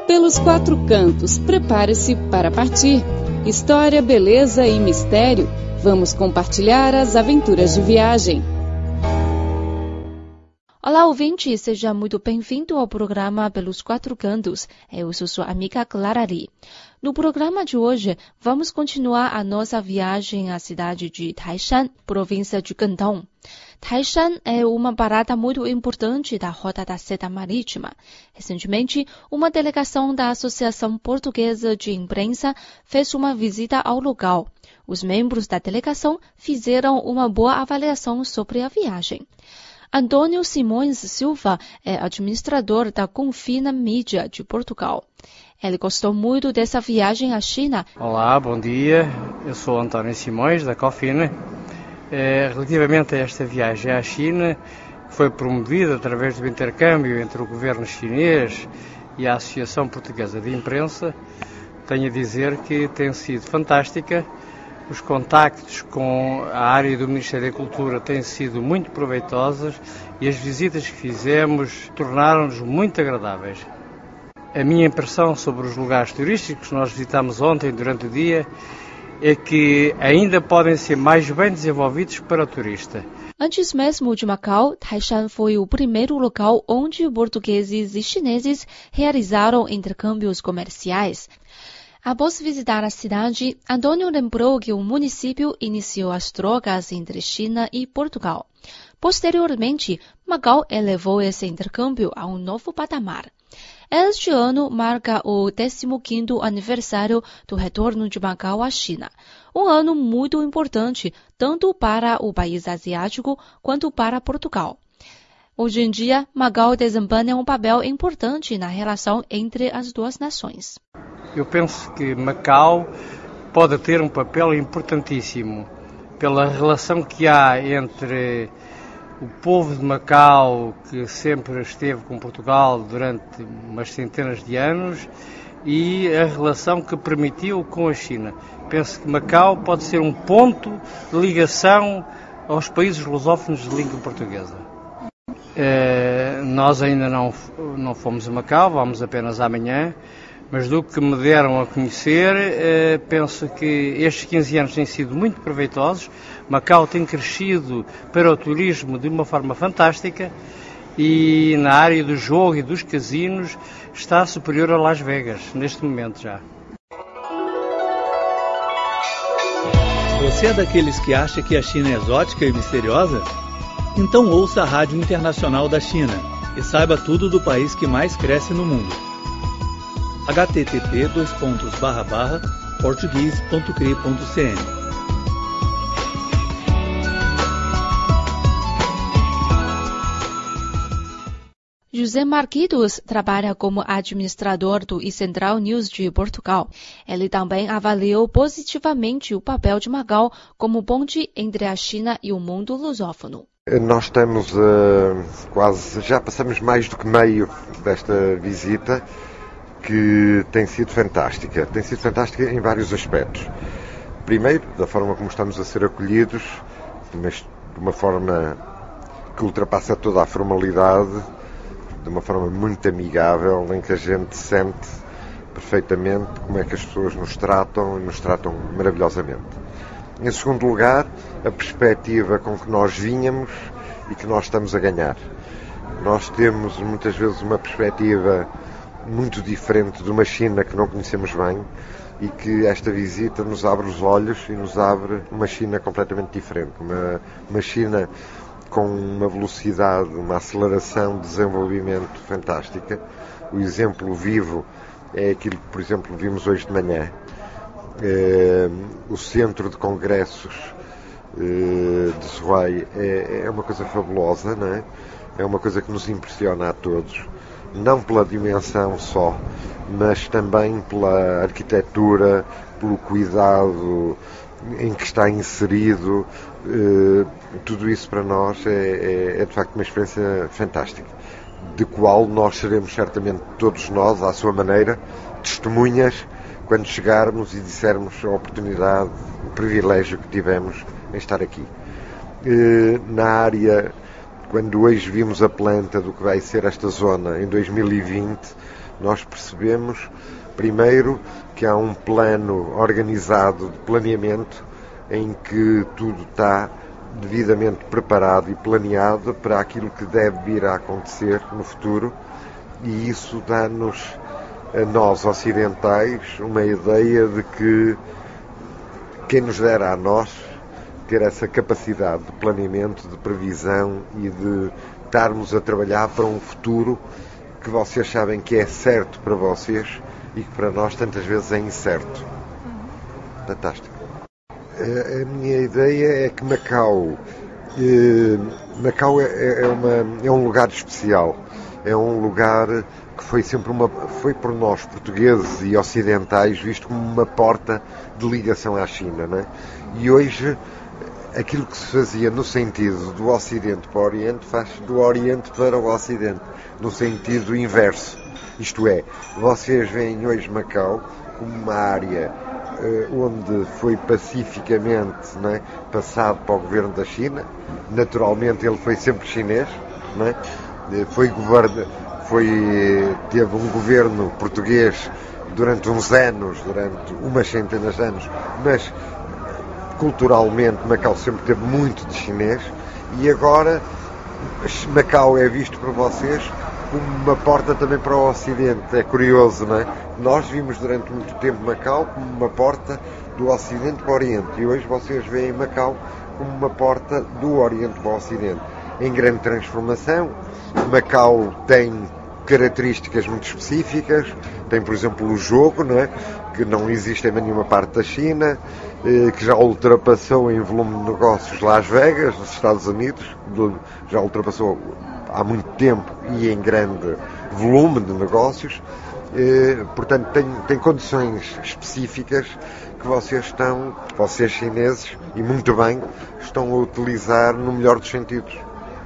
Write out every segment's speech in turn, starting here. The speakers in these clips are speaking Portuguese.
Pelos quatro cantos, prepare-se para partir. História, beleza e mistério. Vamos compartilhar as aventuras de viagem. Olá, ouvinte, seja muito bem-vindo ao programa Pelos Quatro Cantos. Eu sou sua amiga Clara Lee. No programa de hoje, vamos continuar a nossa viagem à cidade de Taishan, província de Guangdong. Taishan é uma parada muito importante da Rota da Seda Marítima. Recentemente, uma delegação da Associação Portuguesa de Imprensa fez uma visita ao local. Os membros da delegação fizeram uma boa avaliação sobre a viagem. Antônio Simões Silva é administrador da Confina Mídia de Portugal. Ele gostou muito dessa viagem à China. Olá, bom dia. Eu sou Antônio Simões, da Confina. Relativamente a esta viagem à China, que foi promovida através do intercâmbio entre o governo chinês e a Associação Portuguesa de Imprensa, tenho a dizer que tem sido fantástica. Os contactos com a área do Ministério da Cultura têm sido muito proveitosos e as visitas que fizemos tornaram-nos muito agradáveis. A minha impressão sobre os lugares turísticos que nós visitamos ontem durante o dia é que ainda podem ser mais bem desenvolvidos para o turista. Antes mesmo de Macau, Taishan foi o primeiro local onde portugueses e chineses realizaram intercâmbios comerciais. Após visitar a cidade, Antônio lembrou que o município iniciou as trocas entre China e Portugal. Posteriormente, Macau elevou esse intercâmbio a um novo patamar. Este ano marca o 15º aniversário do retorno de Macau à China. Um ano muito importante, tanto para o país asiático quanto para Portugal. Hoje em dia, Macau desempenha um papel importante na relação entre as duas nações. Eu penso que Macau pode ter um papel importantíssimo pela relação que há entre o povo de Macau, que sempre esteve com Portugal durante umas centenas de anos, e a relação que permitiu com a China. Penso que Macau pode ser um ponto de ligação aos países lusófonos de língua portuguesa. Nós ainda não fomos a Macau, vamos apenas amanhã, mas do que me deram a conhecer, penso que estes 15 anos têm sido muito proveitosos. Macau tem crescido para o turismo de uma forma fantástica e na área do jogo e dos casinos está superior a Las Vegas, neste momento já. Você é daqueles que acha que a China é exótica e misteriosa? Então ouça a Rádio Internacional da China e saiba tudo do país que mais cresce no mundo. http://portugues.cri.cn. José Marquitos trabalha como administrador do iCentral News de Portugal. Ele também avaliou positivamente o papel de Macau como ponte entre a China e o mundo lusófono. Nós estamos já passamos mais do que meio desta visita, que tem sido fantástica. Tem sido fantástica em vários aspectos. Primeiro, da forma como estamos a ser acolhidos, mas de uma forma que ultrapassa toda a formalidade, de uma forma muito amigável, em que a gente sente perfeitamente como é que as pessoas nos tratam, e nos tratam maravilhosamente. Em segundo lugar, a perspectiva com que nós vínhamos e que nós estamos a ganhar. Nós temos muitas vezes uma perspectiva muito diferente de uma China que não conhecemos bem e que esta visita nos abre os olhos e nos abre uma China completamente diferente. Uma China com uma velocidade, uma aceleração de desenvolvimento fantástica. O exemplo vivo é aquilo que, por exemplo, vimos hoje de manhã. O centro de congressos de Zhuhai é uma coisa fabulosa, não é? É uma coisa que nos impressiona a todos, não pela dimensão só, mas também pela arquitetura, pelo cuidado em que está inserido. Tudo isso para nós é de facto uma experiência fantástica, de qual nós seremos certamente todos nós, à sua maneira, testemunhas quando chegarmos e dissermos a oportunidade, o privilégio que tivemos em estar aqui. Na área, quando hoje vimos a planta do que vai ser esta zona em 2020, nós percebemos, primeiro, que há um plano organizado de planeamento em que tudo está devidamente preparado e planeado para aquilo que deve vir a acontecer no futuro, e isso dá-nos, a nós ocidentais, uma ideia de que quem nos dera a nós ter essa capacidade de planeamento, de previsão e de estarmos a trabalhar para um futuro que vocês sabem que é certo para vocês e que para nós tantas vezes é incerto. Fantástico. A minha ideia é que Macau é um lugar especial. É um lugar que foi por nós, portugueses e ocidentais, visto como uma porta de ligação à China, não é? E hoje, aquilo que se fazia no sentido do Ocidente para o Oriente, faz do Oriente para o Ocidente, no sentido inverso. Isto é, vocês veem hoje Macau como uma área onde foi pacificamente, não é, passado para o governo da China. Naturalmente ele foi sempre chinês, não é? Teve um governo português durante uns anos, durante umas centenas de anos, mas culturalmente Macau sempre teve muito de chinês, e agora Macau é visto por vocês como uma porta também para o Ocidente. É curioso, não é? Nós vimos durante muito tempo Macau como uma porta do Ocidente para o Oriente, e hoje vocês veem Macau como uma porta do Oriente para o Ocidente. Em grande transformação, Macau tem características muito específicas. Tem, por exemplo, o jogo, não é? Que não existe em nenhuma parte da China, que já ultrapassou em volume de negócios Las Vegas, nos Estados Unidos, já ultrapassou há muito tempo e em grande volume de negócios. Portanto, tem condições específicas que vocês chineses, e muito bem, estão a utilizar no melhor dos sentidos.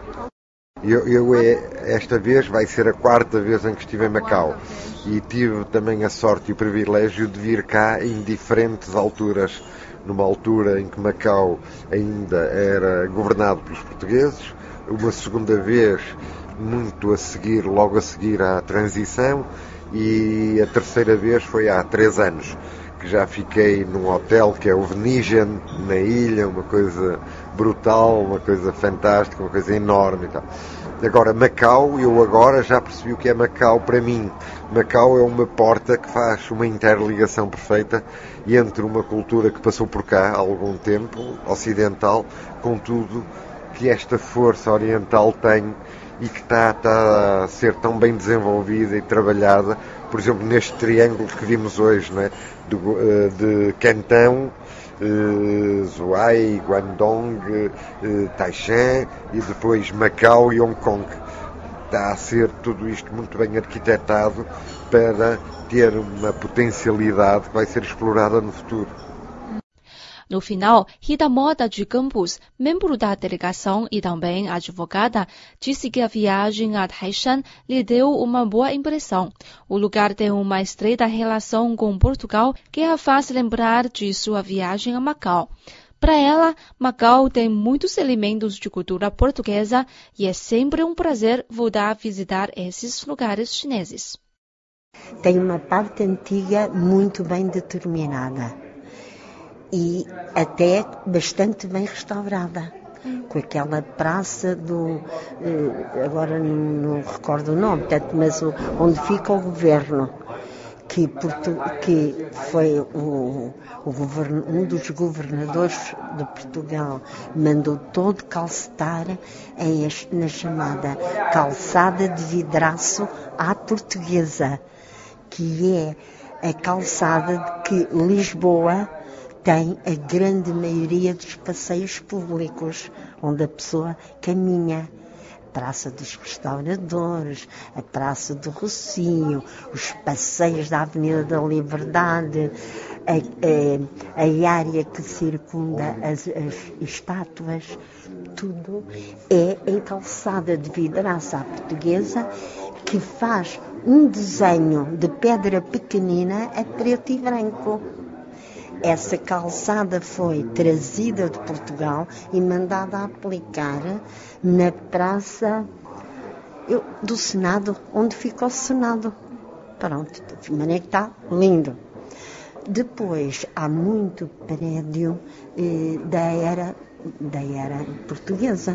Esta vez vai ser a 4ª vez em que estive em Macau, e tive também a sorte e o privilégio de vir cá em diferentes alturas. Numa altura em que Macau ainda era governado pelos portugueses, uma segunda vez logo a seguir à transição, e a terceira vez foi há 3 anos, que já fiquei num hotel que é o Venetian, na ilha, uma coisa brutal, uma coisa fantástica, uma coisa enorme e tal. Agora, Macau, eu agora já percebi o que é Macau para mim. Macau é uma porta que faz uma interligação perfeita entre uma cultura que passou por cá há algum tempo, ocidental, com tudo que esta força oriental tem e que está a ser tão bem desenvolvida e trabalhada, por exemplo, neste triângulo que vimos hoje, não é? De Cantão, Zhuhai, Guangdong, Taishan e depois Macau e Hong Kong. Está a ser tudo isto muito bem arquitetado para ter uma potencialidade que vai ser explorada no futuro. No final, Rita Mota de Campos, membro da delegação e também advogada, disse que a viagem a Taishan lhe deu uma boa impressão. O lugar tem uma estreita relação com Portugal que a faz lembrar de sua viagem a Macau. Para ela, Macau tem muitos elementos de cultura portuguesa e é sempre um prazer voltar a visitar esses lugares chineses. Tem uma parte antiga muito bem determinada e até bastante bem restaurada, com aquela praça agora não recordo o nome, mas onde fica o governo, que foi um dos governadores de Portugal, mandou todo calcetar na chamada calçada de vidraço à portuguesa, que é a calçada de que Lisboa tem a grande maioria dos passeios públicos, onde a pessoa caminha. A Praça dos Restauradores, a Praça do Rocinho, os passeios da Avenida da Liberdade, a área que circunda as estátuas, tudo é em calçada de vidraça à portuguesa, que faz um desenho de pedra pequenina a preto e branco. Essa calçada foi trazida de Portugal e mandada a aplicar na Praça do Senado, onde fica o Senado. Pronto, de maneira que está lindo. Depois, há muito prédio da era portuguesa,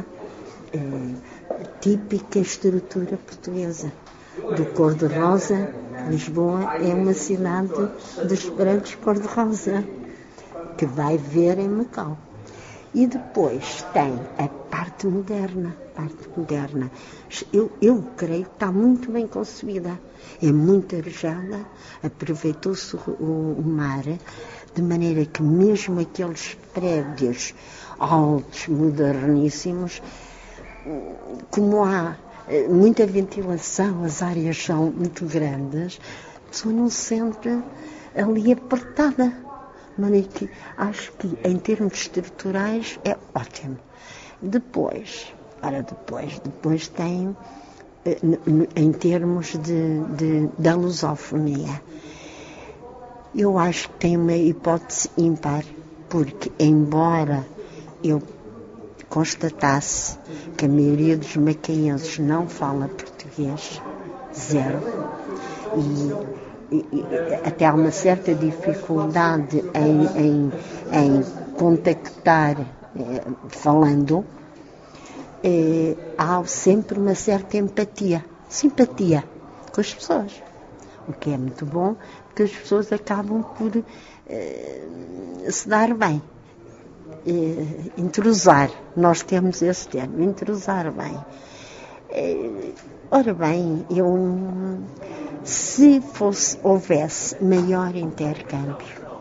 típica estrutura portuguesa. Do cor-de-rosa, Lisboa é uma cidade dos prédios cor-de-rosa, que vai ver em Macau. E depois tem a parte moderna. Eu creio que está muito bem concebida. É muito arejada, aproveitou-se o mar, de maneira que mesmo aqueles prédios altos, moderníssimos, como há muita ventilação, as áreas são muito grandes, sonham sempre ali apertada. De maneira que acho que em termos estruturais é ótimo. Depois tem, em termos da lusofonia, eu acho que tem uma hipótese ímpar, porque embora eu constatasse que a maioria dos macaenses não fala português, zero, e até há uma certa dificuldade em contactar falando, há sempre uma certa simpatia com as pessoas, o que é muito bom, porque as pessoas acabam por se dar bem, entrosar. Nós temos esse termo, entrosar bem. Ora bem, se houvesse maior intercâmbio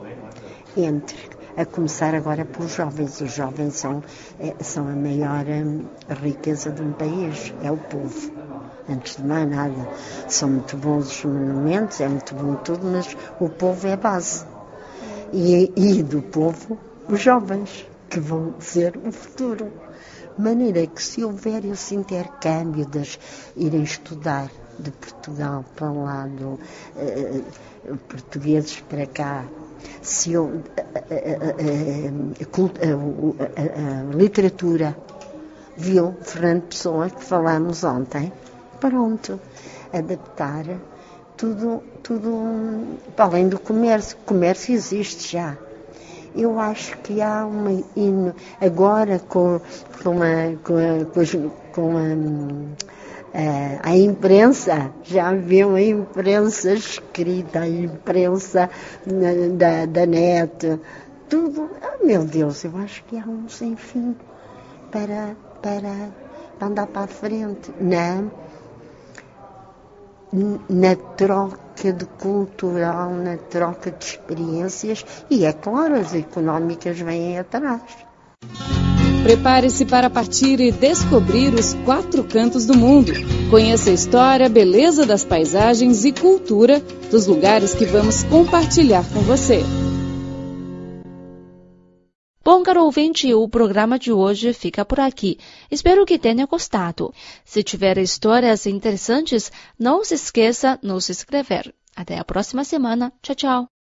a começar agora pelos jovens. Os jovens são a maior riqueza de um país, é o povo. Antes de mais nada, são muito bons os monumentos, é muito bom tudo, mas o povo é a base. E do povo, os jovens, que vão ser o futuro. De maneira que se houver esse intercâmbio de irem estudar de Portugal para lá, portugueses para cá, se a literatura, viu Fernando Pessoa, que falámos ontem, pronto, adaptar tudo para além do comércio. O comércio existe já. Eu acho que há agora com a imprensa, já viu a imprensa escrita, a imprensa da net, tudo. Meu Deus, eu acho que há um sem fim para andar para a frente. Na troca de cultural, na troca de experiências, e é claro, as económicas vêm atrás. Prepare-se para partir e descobrir os 4 cantos do mundo. Conheça a história, a beleza das paisagens e cultura dos lugares que vamos compartilhar com você. Bom, caro ouvinte, o programa de hoje fica por aqui. Espero que tenha gostado. Se tiver histórias interessantes, não se esqueça de nos escrever. Até a próxima semana. Tchau, tchau.